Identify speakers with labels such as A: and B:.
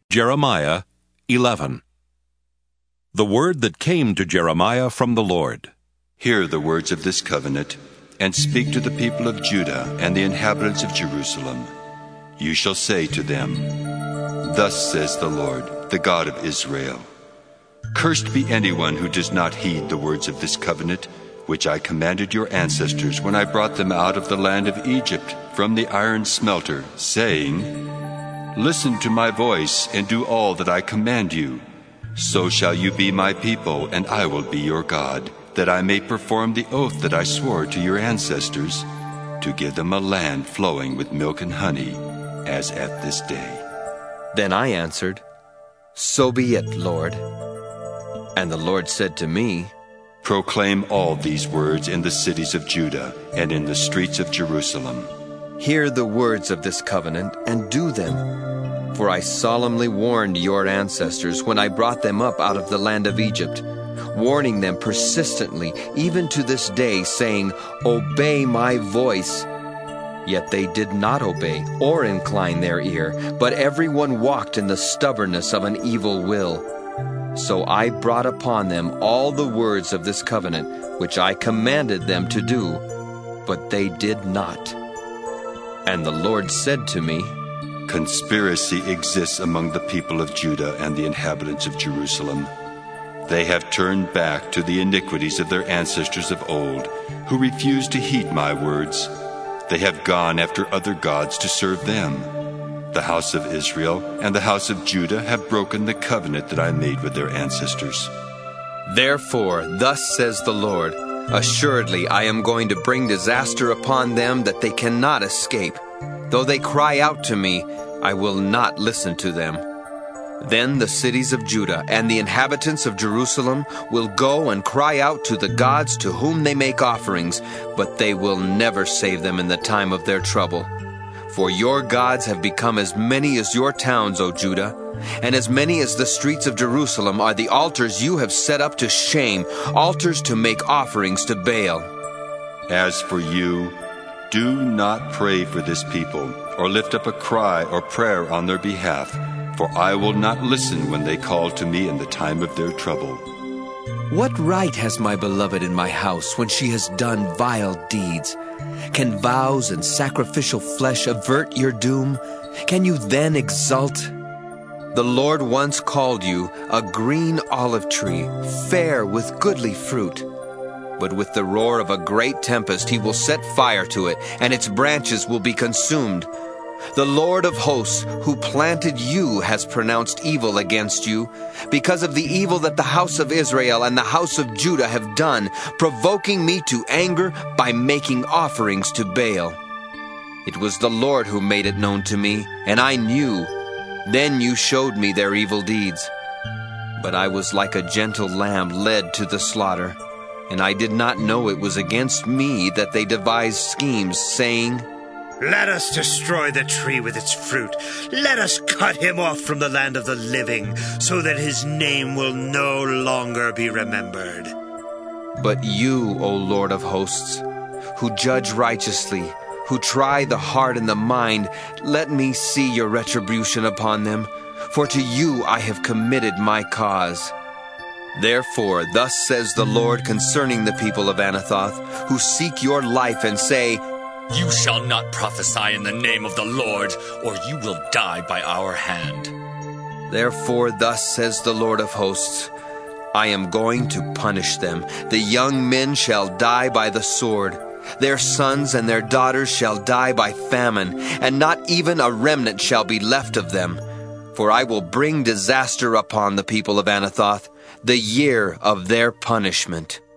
A: Jeremiah 11. The word that came to Jeremiah from the Lord.
B: Hear the words of this covenant, and speak to the people of Judah and the inhabitants of Jerusalem. You shall say to them, Thus says the Lord, the God of Israel, Cursed be anyone who does not heed the words of this covenant, which I commanded your ancestors when I brought them out of the land of Egypt from the iron smelter, saying, Listen to my voice and do all that I command you. So shall you be my people, and I will be your God, that I may perform the oath that I swore to your ancestors, to give them a land flowing with milk and honey, as at this day.
C: Then I answered, So be it, Lord. And the Lord said to me,
B: Proclaim all these words in the cities of Judah and in the streets of Jerusalem.
C: Hear the words of this covenant and do them. For I solemnly warned your ancestors when I brought them up out of the land of Egypt, warning them persistently, even to this day, saying, Obey my voice. Yet they did not obey or incline their ear, but everyone walked in the stubbornness of an evil will. So I brought upon them all the words of this covenant, which I commanded them to do, but they did not. And the Lord said to me,
B: Conspiracy exists among the people of Judah and the inhabitants of Jerusalem. They have turned back to the iniquities of their ancestors of old, who refused to heed my words. They have gone after other gods to serve them. The house of Israel and the house of Judah have broken the covenant that I made with their ancestors.
C: Therefore, thus says the Lord, Assuredly I am going to bring disaster upon them that they cannot escape. Though they cry out to me, I will not listen to them. Then the cities of Judah and the inhabitants of Jerusalem will go and cry out to the gods to whom they make offerings, but they will never save them in the time of their trouble. For your gods have become as many as your towns, O Judah, and as many as the streets of Jerusalem are the altars you have set up to shame, altars to make offerings to Baal.
B: As for you, do not pray for this people, or lift up a cry or prayer on their behalf, for I will not listen when they call to me in the time of their trouble.
C: What right has my beloved in my house when she has done vile deeds? Can vows and sacrificial flesh avert your doom? Can you then exult? The Lord once called you a green olive tree, fair with goodly fruit. But with the roar of a great tempest he will set fire to it, and its branches will be consumed. The Lord of hosts, who planted you, has pronounced evil against you, because of the evil that the house of Israel and the house of Judah have done, provoking me to anger by making offerings to Baal. It was the Lord who made it known to me, and I knew. Then you showed me their evil deeds. But I was like a gentle lamb led to the slaughter, and I did not know it was against me that they devised schemes, saying,
D: Let us destroy the tree with its fruit. Let us cut him off from the land of the living, so that his name will no longer be remembered.
C: But you, O Lord of hosts, who judge righteously, who try the heart and the mind, let me see your retribution upon them, for to you I have committed my cause. Therefore, thus says the Lord concerning the people of Anathoth, who seek your life and say,
E: You shall not prophesy in the name of the Lord, or you will die by our hand.
C: Therefore, thus says the Lord of hosts, I am going to punish them. The young men shall die by the sword. Their sons and their daughters shall die by famine, and not even a remnant shall be left of them. For I will bring disaster upon the people of Anathoth, the year of their punishment.